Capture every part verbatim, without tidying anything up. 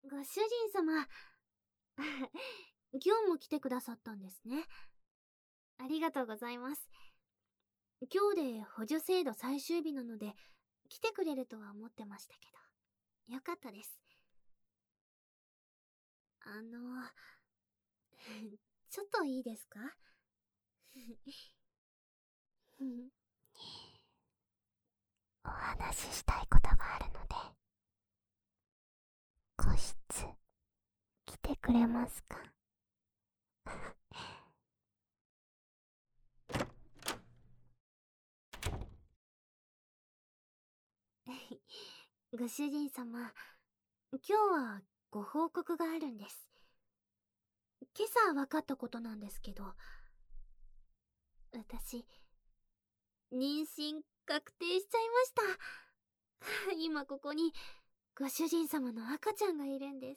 ご主人様。今日も来てくださったんですね。ありがとうございます。今日で補助制度最終日なので、来てくれるとは思ってましたけど。よかったです。あの、ちょっといいですか？お話ししたいことがあるので、個室、来てくれますか？ご主人様、今日はご報告があるんです。今朝分かったことなんですけど、私、妊娠確定しちゃいました。今ここにご主人様の赤ちゃんがいるんです。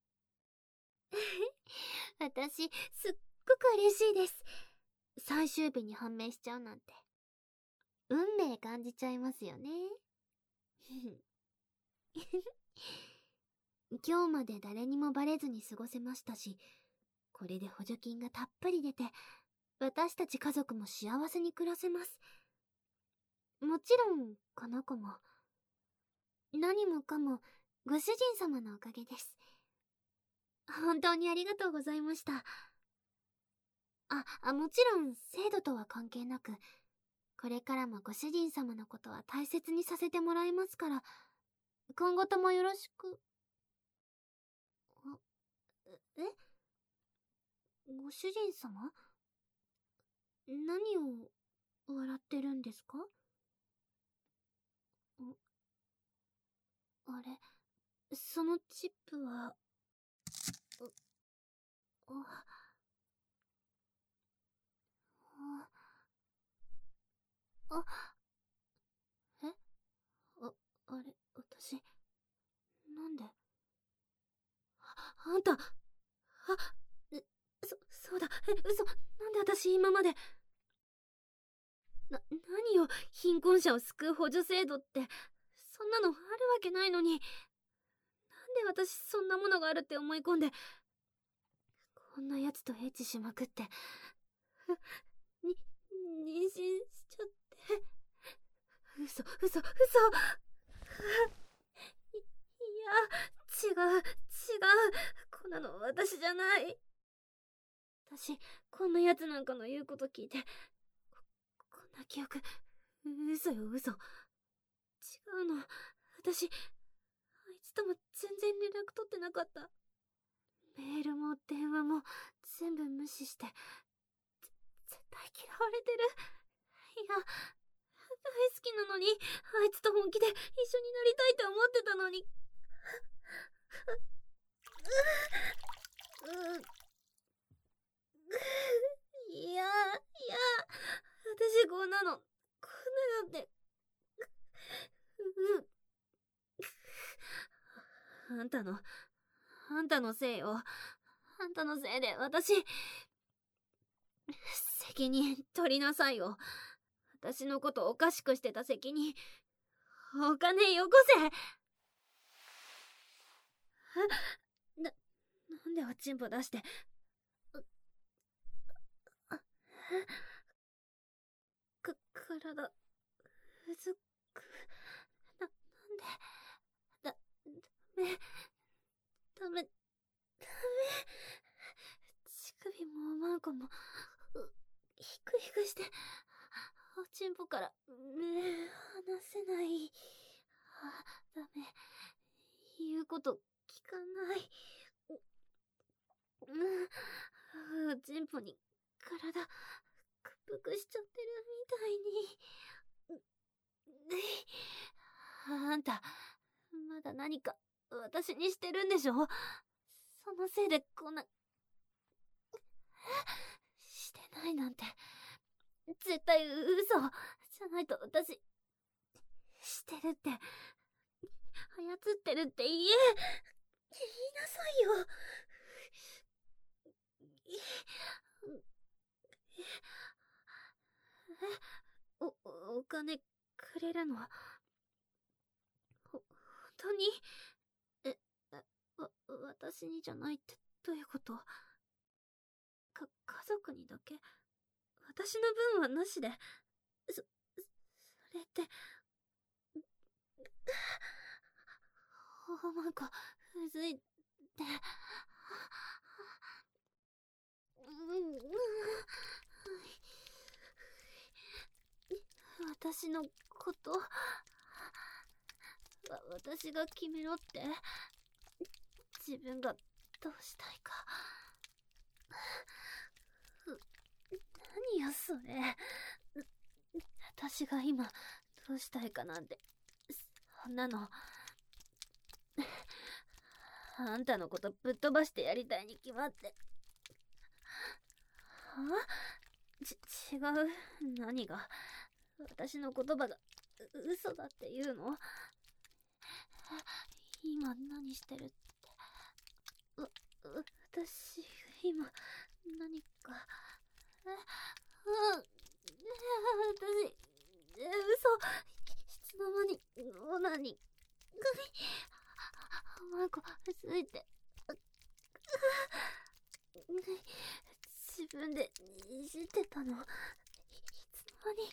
私、すっごく嬉しいです。最終日に判明しちゃうなんて。運命感じちゃいますよね。今日まで誰にもバレずに過ごせましたし、これで補助金がたっぷり出て、私たち家族も幸せに暮らせます。もちろん、この子も。何もかも、ご主人様のおかげです。本当にありがとうございました。あ、あもちろん、制度とは関係なく、これからもご主人様のことは大切にさせてもらいますから、今後ともよろしく。え？ご主人様？何を笑ってるんですか？あれ、そのチップは、あ、あ、あ、え？あ、あれ、私、なんで？あんた、あ、え、そ、そうだ、え、嘘、なんで私今まで、な、何よ、貧困者を救う補助制度って、そんなのあるわけないのに、なんで私そんなものがあるって思い込んで、こんな奴とエッチしまくって、に、妊娠しちゃって、嘘、嘘、嘘、い、いや、違う、違う、こんなの私じゃない。私、こんな奴なんかの言うこと聞いて、こ、こんな記憶、嘘よ、嘘。違うの、私、あいつとも全然連絡取ってなかった。メールも電話も全部無視して、絶対嫌われてる。いや、大好きなのに、あいつと本気で一緒になりたいと思ってたのに。う、う、いや、いや、私こんなの、こんなのって、う、あんたの、あんたのせいよ。あんたのせいで私、責任取りなさいよ。私のことおかしくしてた責任、お金よこせ。な、なんでおちんぽ出して、く、体、うずく、な、なんで、だ、ダメ、ダメ、ダメ、乳首もおまんこも、ひくひくして、おちんぽから目離せない。あ、ダメ、言うこと聞かない。うん、おちんぽに体、屈服しちゃってるみたいに。あんた、まだ何か私にしてるんでしょ？そのせいでこんな、してないなんて、絶対嘘じゃないと私、してるって、操ってるって言え、言いなさいよ。え、お、お金くれるの？ほ、本当に？え、わ、 私にじゃないってどういうこと？か、家族にだけ？私の分はなしで？そ、それって、おまんこ、うずいって。私のことわ、私が決めろって？自分がどうしたいか。何よそれ。私が今どうしたいかなんて、そんなの。あんたのことぶっ飛ばしてやりたいに決まって。は？ち、違う。何が？私の言葉が嘘だって言うの？今何してるって？わ、私、今、何か、え、うん、私、え、嘘、いつの間に、オナに、おまんこ、ついて、自分でいじってたの？いつの間に、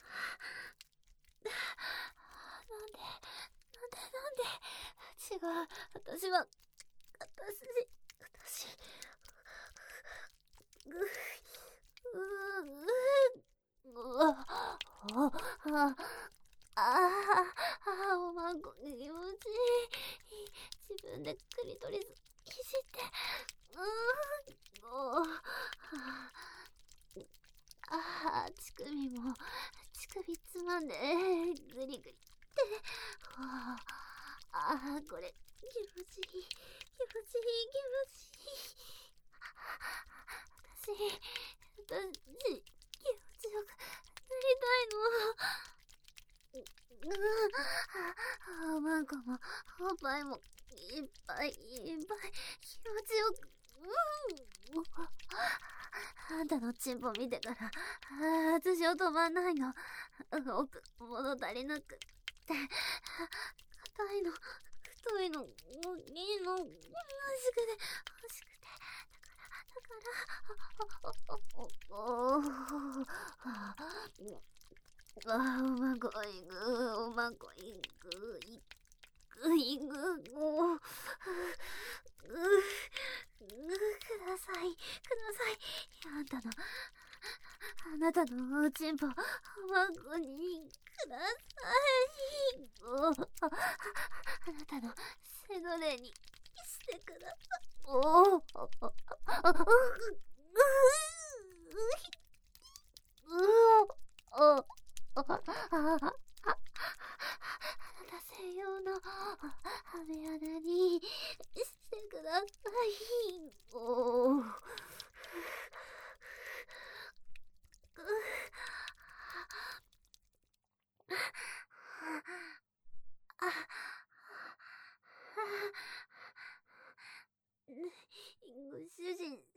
なんで、なんで、なんで、違う、私は、私、私、ぐ、う、う、うわ、あ、あ、ああ、おまんこ気持ちいい。自分でクリトリスいじって、うーん、お、ああ、乳首も、乳首つまんで、グリグリって、ああ、これ、気持ちいい、気持ちいい、気持ちいい。私、私、気持ちよくなりたいの。うん、おまんこも、おっぱいも、いっぱいいっぱい、気持ちよく、うん。あんたのチンポ見てから、あ私を止まんないの。奥、物足りなくって。硬いの、太いの、大きいの、欲しくて、欲しくて。だから、だから、お、お、お、あ、おまんこいく、おまんこいく、いく、いく、お、う、う、ください、ください。あんたの、あなたのおちんぽ、おまんこにください。お、あなたの背奴隷にしてください。お、お、お、う、う、お、お、あなた専用の雨穴にしてください。お、ご主人様。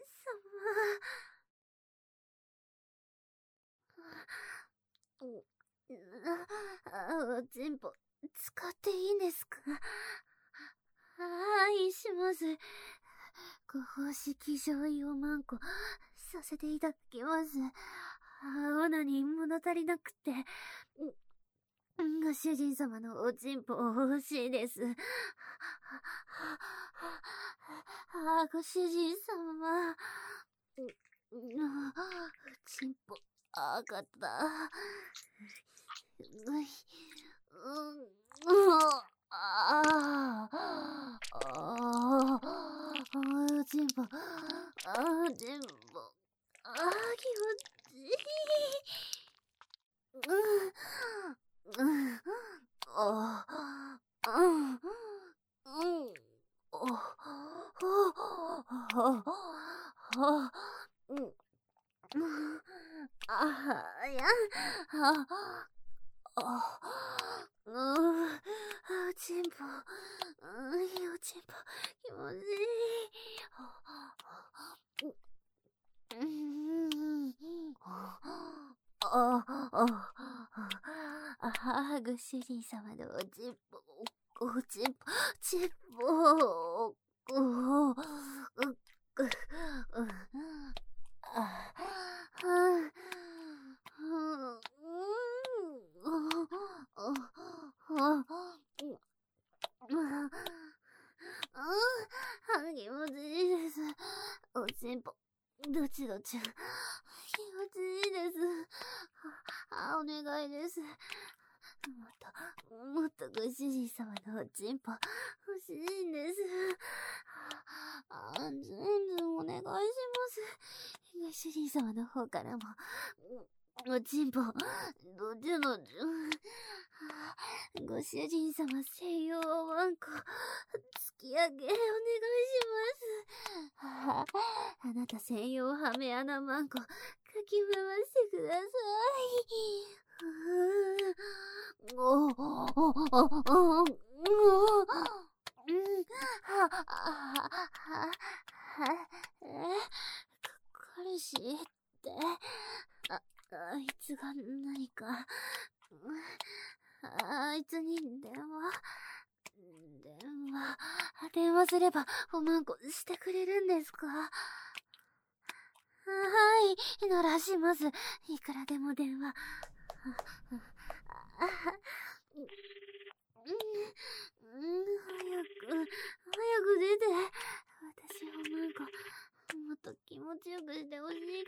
お、おちんぽ、使っていいんですか？はい、します。ご奉仕騎乗位おまんこ、させていただきます。オナに物足りなくて。ご主人様のおちんぽ欲しいです。あ、ご主人様。おちんぽ、赤かった。うい、うん、ああ、ああ、おちんぽ、あおちんぽ、ああ、気持ちいい。うん、うん、あ、うん、うん、お、あ、あ、うん、あ、いや、あ、あ、うん、おちんぽ、うん、いいおちんぽ、気持ちいい。うん、あ、あ、あ、ご主人様のおちんぽ、おちんぽ、ちんぽ、 おお、う、く、う、あ、はあ、うん、気持ちいいです。おちんぽ、どちどち。気持ちいいです。あ、お願いです。もっと、もっとご主人様のおちんぽ、欲しいんです。あ、ずんずんお願いします。ご主人様の方からも、おちんぽ、どちどち。ご主人様専用ワンコ、突き上げお願いします。あなた専用ハメ穴マンコ、かき回してください。おおおおおお彼氏ってあ、あいつが何かあいつに電話電話電話すればおまんこしてくれるんですか？はい、鳴らします。いくらでも電話。うん、うん、早く、早く出て。私をなんか、もっと気持ちよくしてほしいから。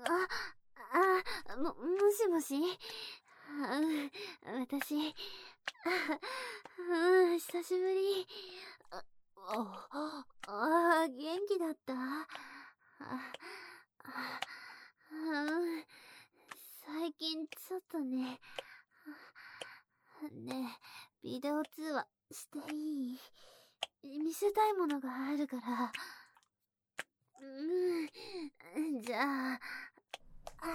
あ、あ、も、もしもしあ、私、あ、うん、久しぶり。あ、あ、あ、元気だった？あ、あ、うん、最近ちょっとね、ねえ、ビデオ通話していい？見せたいものがあるから。うん、じゃあ、あ、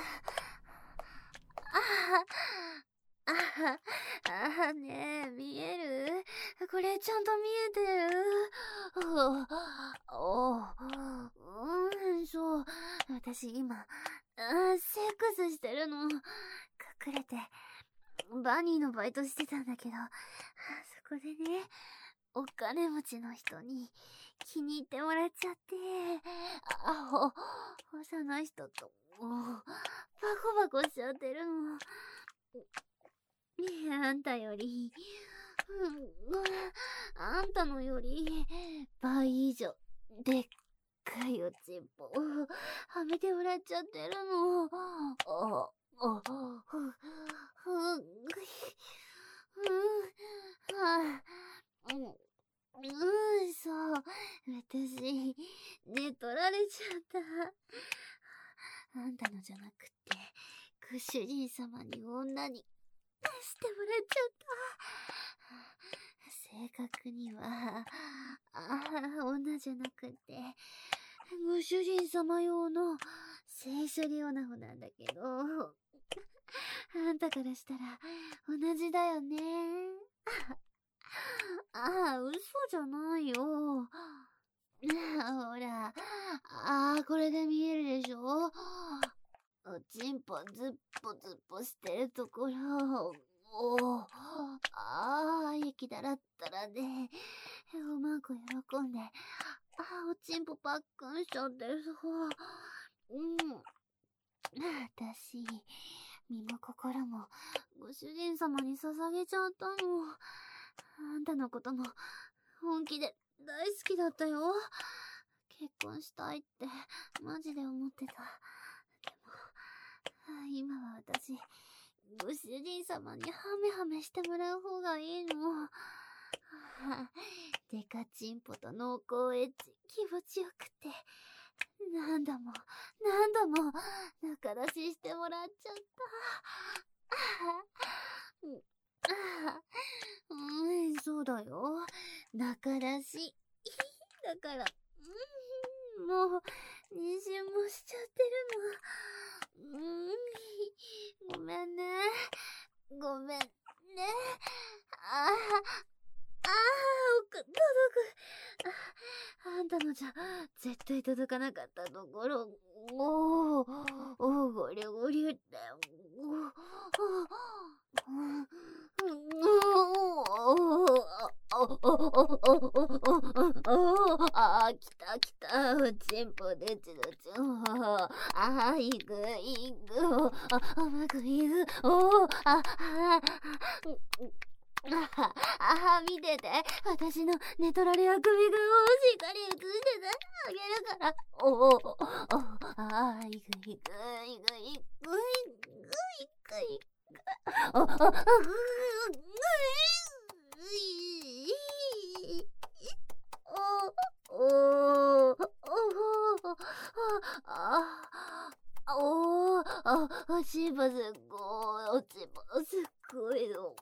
あ、あ、あ、ねえ、見える？これちゃんと見えてる？お、お、うん、そう。私今、あ、セックスしてるの。隠れて、バニーのバイトしてたんだけど、そこでね、お金持ちの人に気に入ってもらっちゃって、あ、ほ、幼い人と、バコバコしちゃってるの。あんたより、あんたのより、倍以上、でっかいおちんぽ、はめてもらっちゃってるの。あ、あ、ふ、ふ、うん、うん、そう、私、ね、取られちゃった。あんたのじゃなくて、ご主人様に女にしてもらっちゃった。正確には、あ、女じゃなくて、ご主人様用の聖書リオナホなんだけど、あんたからしたら同じだよね。ああ、嘘じゃないよ。ほら、ああ、これで見えるでしょ？おちんぽずっぽずっぽしてるところ。おお、ああ、雪だらったらで、おまんこ喜んで、ああ、おちんぽパックンしちゃってさ。うん。私、身も心も、ご主人様に捧げちゃったの。あんたのことも、本気で大好きだったよ。結婚したいって、マジで思ってた。でも、今は私、ご主人様にハメハメしてもらう方がいいの。デカチンポと濃厚エッチ気持ちよくて、何度も何度も仲出ししてもらっちゃった。うん、そうだよ。仲出し。だから、うん、もう妊娠もしちゃってるの。うん、ごめんね。ごめんね。ああ、ああ、届く。あ、あんたのじゃ、絶対届かなかったところ、おー、おー、ごりょごりょって、おー、おー、おー、おー、 おおおおおおおあー、来た来た。チンポでちどちん。あー、いくいく。あ、あ、まくいく。おー、あ、あ、あ、あ、あ、見てて。私の寝取られあくびがしっかり映してあげるから。おお、お、あー、いくいく、いくいく、いくいく、いく。あ、あ、あ、ぐおおおあおああしばすごいしばすごいの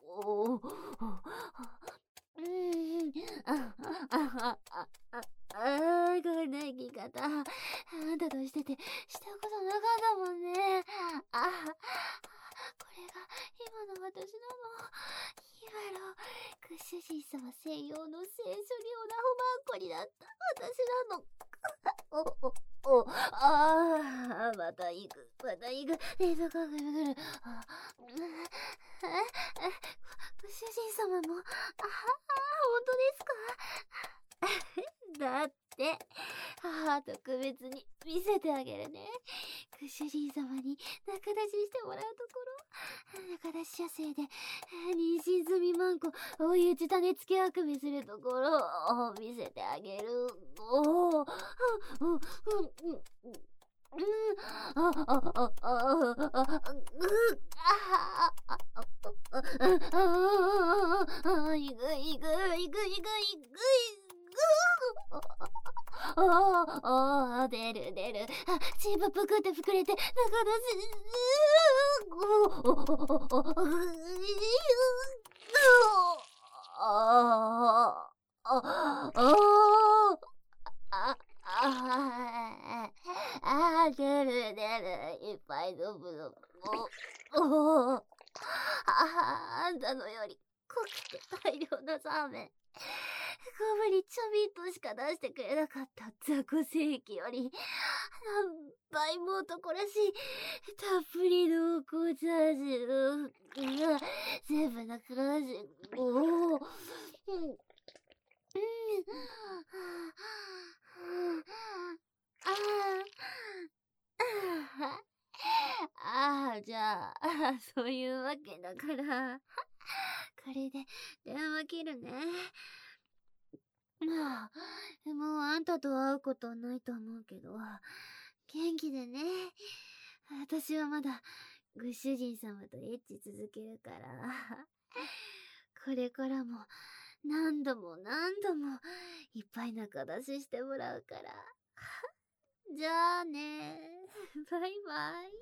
うんあああああこんな生き方あんたとしててしたことなかったもんねあこれが今の私なの今のご主人様専用の聖書領なおまんこになった私なのおおおああまた行くまた行く冷蔵庫ぐるぐるあご主人様もあ本当ですかだって母特別に見せてあげるねご主人様に仲出ししてもらうところ仲出し射精で妊娠済みマンコ追い打ち種付けあくびするところを見せてあげるおおうんうんうんうんああああああああいくいくいくいくいくああ出る出るチープぷくって膨れて中出しああああああ出る出るいっぱい飲むのおおああんたのより濃くて大量のラーメンゴムにちょびっとしか出してくれなかった雑魚正規より何倍も男らしいたっぷりの紅茶味の全部なくなしおおうんうんあああじゃあそういうわけだからこれで電話切るねまあもうあんたと会うことはないと思うけど元気でね私はまだご主人様とエッチ続けるからこれからも何度も何度もいっぱい仲出ししてもらうからじゃあねバイバイ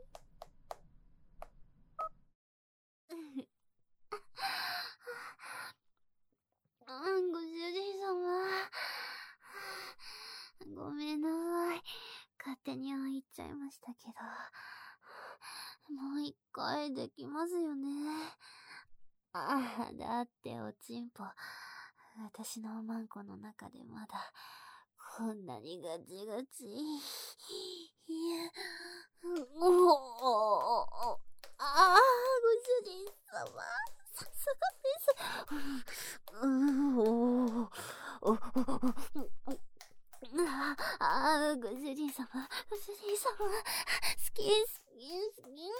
ご主人様ごめんなさい勝手に入っちゃいましたけどもう一回できますよねああだっておちんぽ私のおまんこの中でまだこんなにガチガチいやおおああご主人様さすがですうんおおああご主人様ご主人様好き好き好き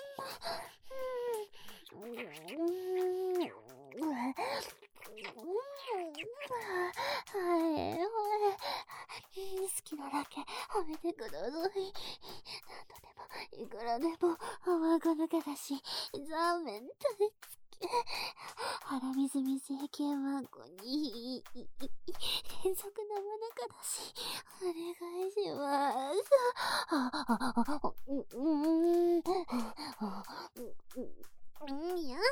はい好きなだけ褒めてください何度でもいくらでも甘く抜けたしザーメン大好き腹水みせ系マンコに変則生中だしお願いしますうんいや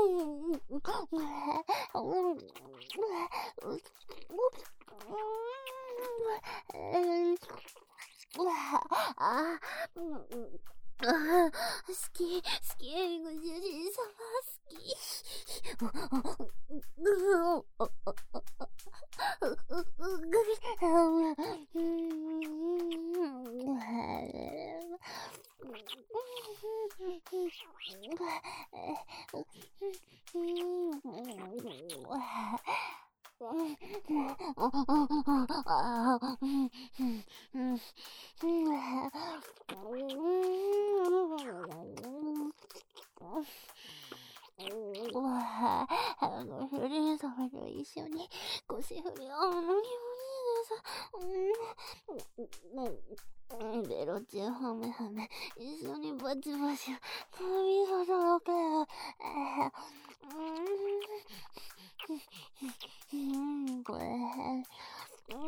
ああ好き好きご主人様好きあの、フリー様と一緒に腰振りを無理無理でさ、うん、ベロチューハメハメ、一緒にバチバチ、髪が届けよ。うん、これ、うん、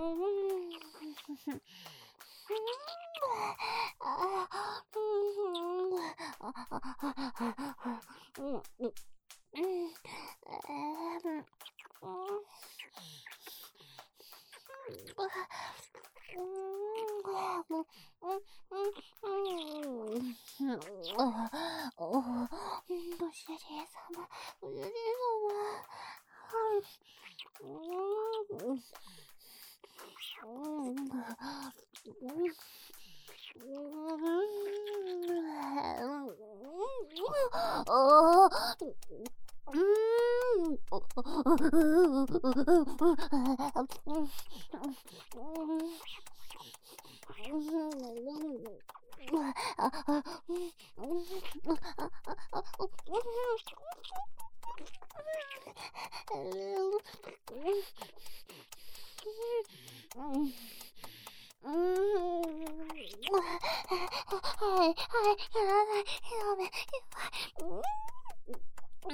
ご主人様、ご主人様。うーん。はい、はい、やらない、やめ、やばい。うん、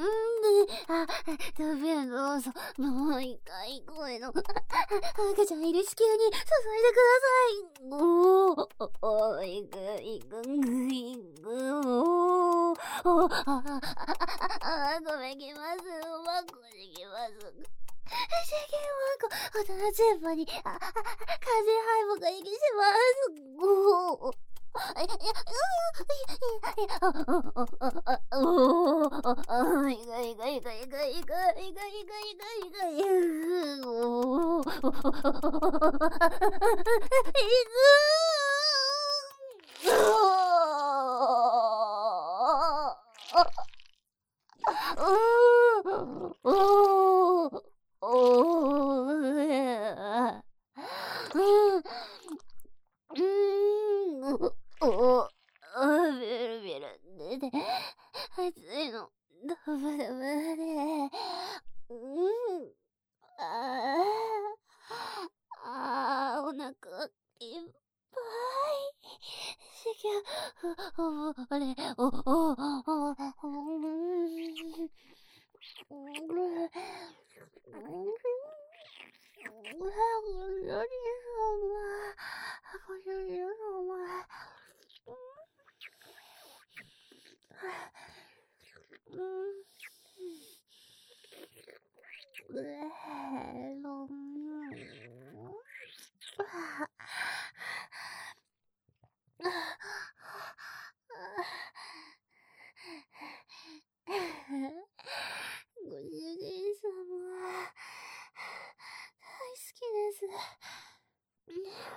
あ、食べどうぞ、もう一回声の、赤ちゃんいる子宮に注いでください。おー、おー、いく、いく、いく、おー、おー、あ、あ、あ、あ、ごめん、きます。おまこできます。世間はこ、大人全部に、あ、あ、風敗北いきします。おー。いや、いや、いや、いや、あ、あ、あ、あ、あ、おー、あ、いがいがいがいがいがいがいがいがいがいがい、おー、いくー、おー、おー、うーん、お、あ、ベルベルで、で、暑いの、ダブダブで、うん、ああ、ああ、お腹いっぱい。しきゃ、お、あれ、お、お、お、お、うん、ご主人様、大好きです。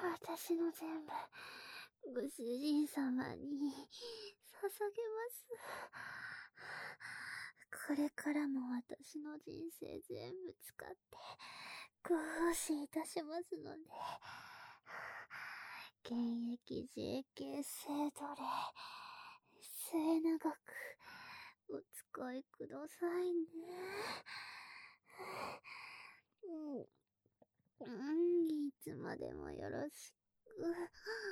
私の全部、ご主人様に捧げます。これからも私の人生全部使って、ご奉仕いたしますので、現役 ジェーケー 生奴隷、末永くお使いくださいね。うん、うん、いつまでもよろしく。